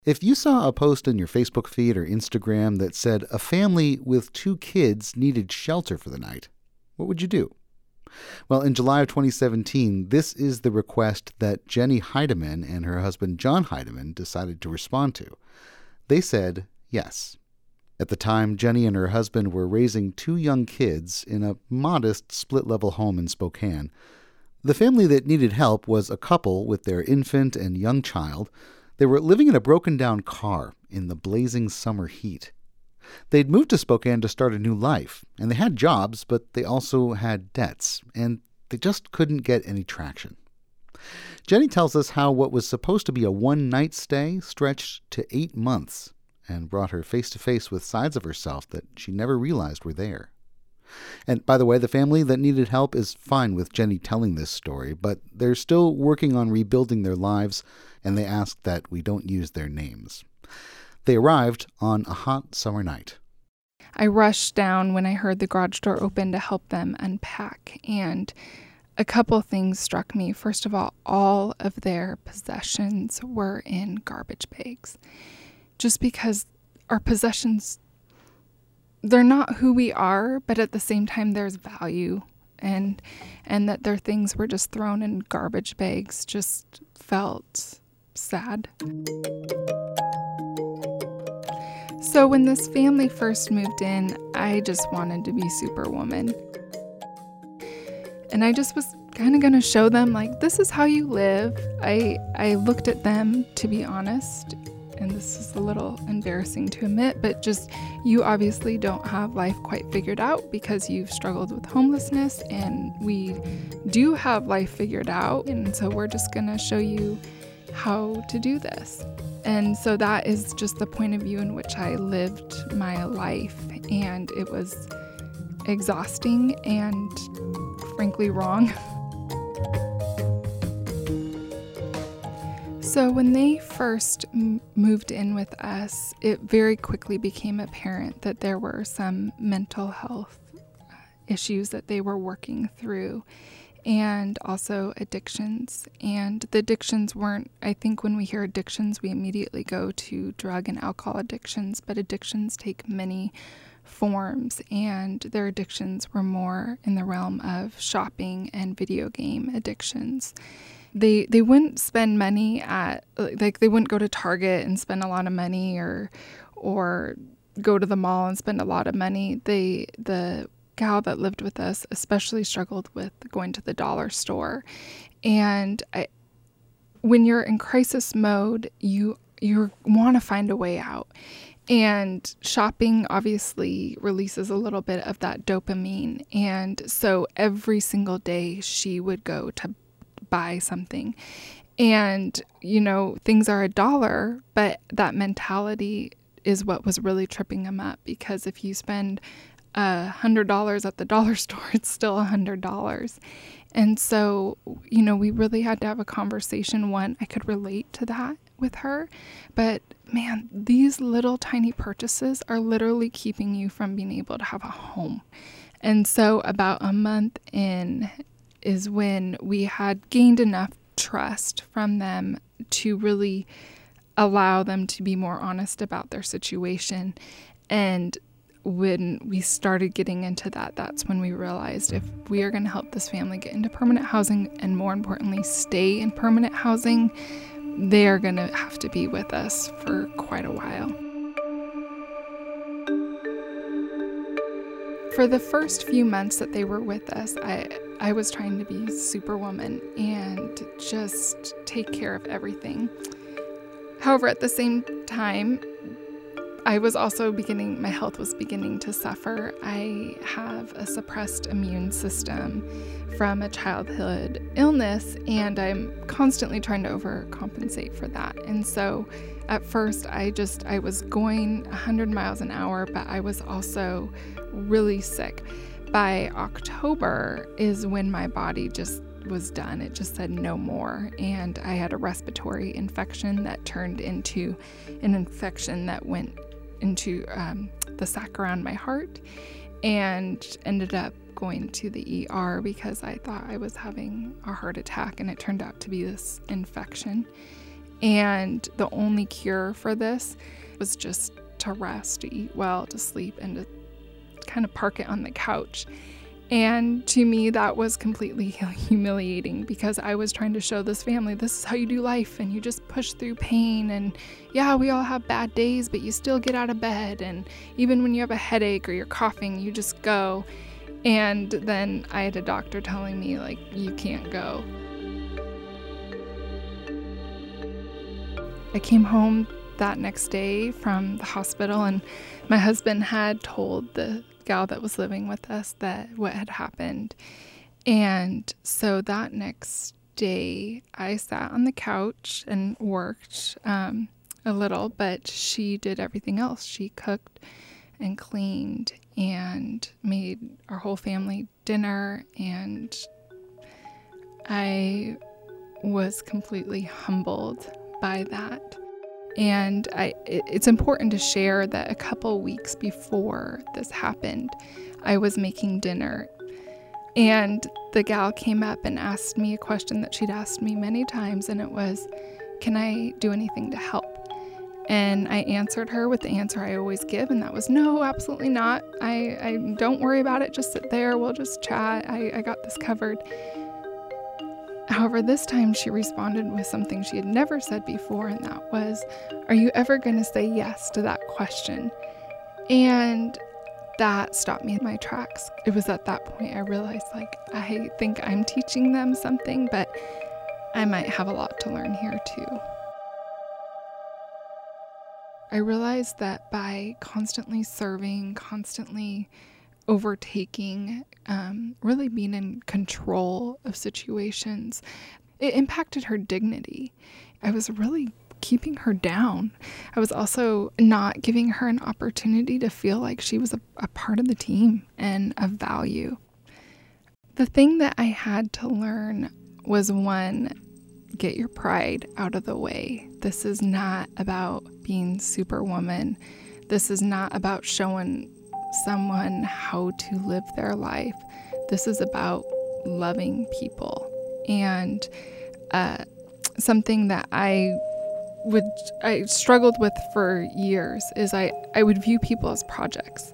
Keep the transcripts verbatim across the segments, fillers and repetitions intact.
If you saw a post in your Facebook feed or Instagram that said a family with two kids needed shelter for the night, what would you do? Well, in July of twenty seventeen, this is the request that Jenny Heidemann and her husband John Heidemann decided to respond to. They said yes. At the time, Jenny and her husband were raising two young kids in a modest split-level home in Spokane. The family that needed help was a couple with their infant and young child. They were living in a broken-down car in the blazing summer heat. They'd moved to Spokane to start a new life, and they had jobs, but they also had debts, and they just couldn't get any traction. Jenny tells us how what was supposed to be a one-night stay stretched to eight months and brought her face-to-face with sides of herself that she never realized were there. And by the way, the family that needed help is fine with Jenny telling this story, but they're still working on rebuilding their lives, and they ask that we don't use their names. They arrived on a hot summer night. I rushed down when I heard the garage door open to help them unpack, and a couple things struck me. First of all, all of their possessions were in garbage bags. Just because our possessions, they're not who we are, but at the same time there's value, and and that their things were just thrown in garbage bags just felt sad. So when this family first moved in, I just wanted to be Superwoman. And I just was kind of going to show them, like, this is how you live. I I looked at them, to be honest, and this is a little embarrassing to admit, but just, you obviously don't have life quite figured out because you've struggled with homelessness, and we do have life figured out, and so we're just going to show you how to do this. And so that is just the point of view in which I lived my life, and it was exhausting and frankly wrong. So when they first m- moved in with us, it very quickly became apparent that there were some mental health issues that they were working through, and also addictions. And the addictions weren't, I think when we hear addictions, we immediately go to drug and alcohol addictions, but addictions take many forms, and their addictions were more in the realm of shopping and video game addictions. They they wouldn't spend money at, like, they wouldn't go to Target and spend a lot of money, or or go to the mall and spend a lot of money. They the gal that lived with us especially struggled with going to the dollar store. And I, when you're in crisis mode, you you want to find a way out. And shopping obviously releases a little bit of that dopamine. And so every single day she would go to buy something. And, you know, things are a dollar, but that mentality is what was really tripping them up, because if you spend a hundred dollars at the dollar store, it's still a hundred dollars. And so, you know, we really had to have a conversation. One, I could relate to that with her, but man, these little tiny purchases are literally keeping you from being able to have a home. And so about a month in is when we had gained enough trust from them to really allow them to be more honest about their situation. And when we started getting into that, that's when we realized if we are going to help this family get into permanent housing, and more importantly, stay in permanent housing, they are going to have to be with us for quite a while. For the first few months that they were with us, I I was trying to be Superwoman and just take care of everything. However, at the same time, I was also beginning, my health was beginning to suffer. I have a suppressed immune system from a childhood illness, and I'm constantly trying to overcompensate for that. And so at first I just, I was going one hundred miles an hour, but I was also really sick. By October is when my body just was done. It just said no more. And I had a respiratory infection that turned into an infection that went into um, the sac around my heart, and ended up going to the E R because I thought I was having a heart attack, and it turned out to be this infection. And the only cure for this was just to rest, to eat well, to sleep, and to kind of park it on the couch. And to me, that was completely humiliating because I was trying to show this family, this is how you do life, and you just push through pain. And yeah, we all have bad days, but you still get out of bed. And even when you have a headache or you're coughing, you just go. And then I had a doctor telling me, like, you can't go. I came home that next day from the hospital, and my husband had told the gal that was living with us that what had happened. And so that next day I sat on the couch and worked um, a little, but she did everything else. She cooked and cleaned and made our whole family dinner, and I was completely humbled by that. And I, it's important to share that a couple weeks before this happened, I was making dinner, and the gal came up and asked me a question that she'd asked me many times, and it was, can I do anything to help? And I answered her with the answer I always give, and that was, no, absolutely not. I, I don't worry about it. Just sit there. We'll just chat. I, I got this covered. However, this time she responded with something she had never said before, and that was, are you ever going to say yes to that question? And that stopped me in my tracks. It was at that point I realized, like, I think I'm teaching them something, but I might have a lot to learn here too. I realized that by constantly serving, constantly overtaking, um, really being in control of situations, it impacted her dignity. I was really keeping her down. I was also not giving her an opportunity to feel like she was a, a part of the team and of value. The thing that I had to learn was, one, get your pride out of the way. This is not about being Superwoman. This is not about showing someone how to live their life. This is about loving people. And uh, something that I would I struggled with for years is I, I would view people as projects.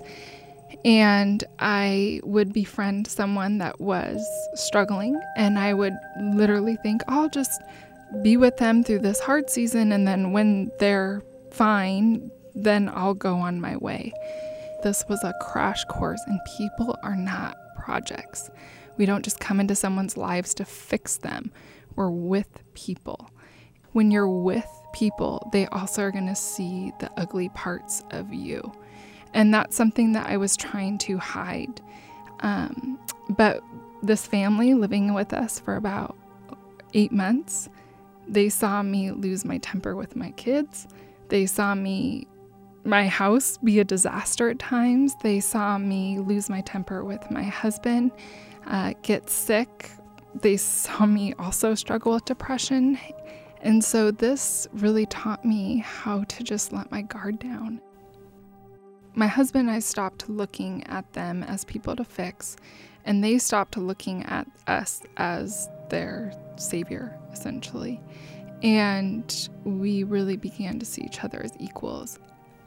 And I would befriend someone that was struggling, and I would literally think, I'll just be with them through this hard season, and then when they're fine, then I'll go on my way. This was a crash course, and people are not projects. We don't just come into someone's lives to fix them. We're with people. When you're with people, they also are going to see the ugly parts of you. And that's something that I was trying to hide. Um, but this family living with us for about eight months, they saw me lose my temper with my kids. They saw me, my house be a disaster at times. They saw me lose my temper with my husband, uh, get sick. They saw me also struggle with depression. And so this really taught me how to just let my guard down. My husband and I stopped looking at them as people to fix, and they stopped looking at us as their savior, essentially. And we really began to see each other as equals.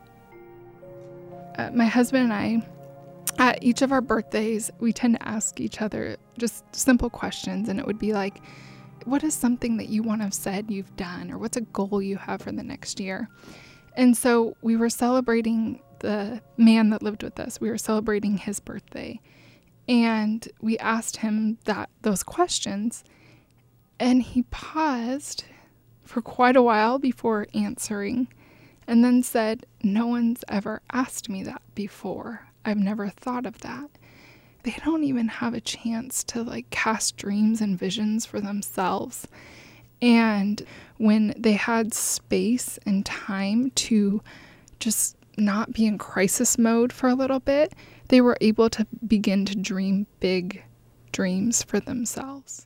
Uh, my husband and I, at each of our birthdays, we tend to ask each other just simple questions, and it would be like, what is something that you want to have said you've done, or what's a goal you have for the next year? And so we were celebrating the man that lived with us. We were celebrating his birthday, and we asked him that those questions, and he paused for quite a while before answering, and then said, no one's ever asked me that before. I've never thought of that. They don't even have a chance to like cast dreams and visions for themselves. And when they had space and time to just not be in crisis mode for a little bit, they were able to begin to dream big dreams for themselves.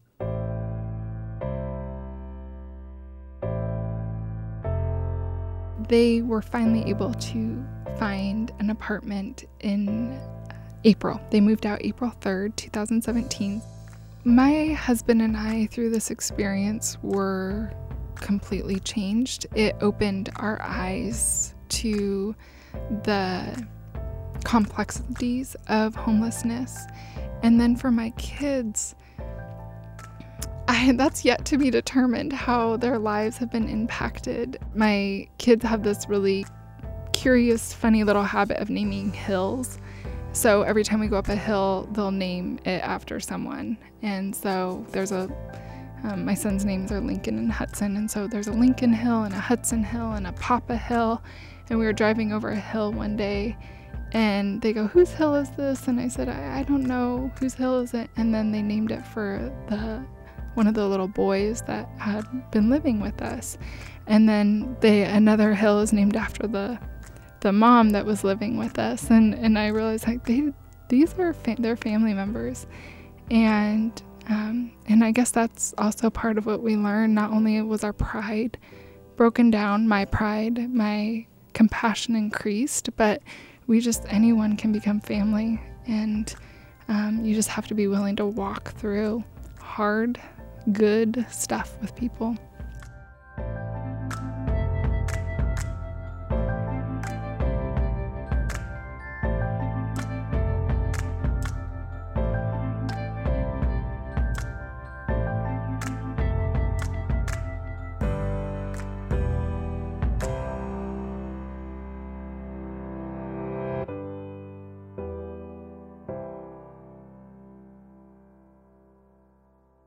They were finally able to find an apartment in April. They moved out April third, twenty seventeen. My husband and I, through this experience, were completely changed. It opened our eyes to the complexities of homelessness. And then for my kids, I, that's yet to be determined how their lives have been impacted. My kids have this really curious, funny little habit of naming hills. So every time we go up a hill, they'll name it after someone. And so there's a, um, my son's names are Lincoln and Hudson. And so there's a Lincoln Hill and a Hudson Hill and a Papa Hill. And we were driving over a hill one day and they go, "Whose hill is this?" And I said, I, I don't know. Whose hill is it? And then they named it for the one of the little boys that had been living with us. And then they another hill is named after the the mom that was living with us. And, and I realized like they these are fa- their family members. And um, and I guess that's also part of what we learned. Not only was our pride broken down, my pride, my compassion increased, but we just, anyone can become family. And um, you just have to be willing to walk through hard, good stuff with people.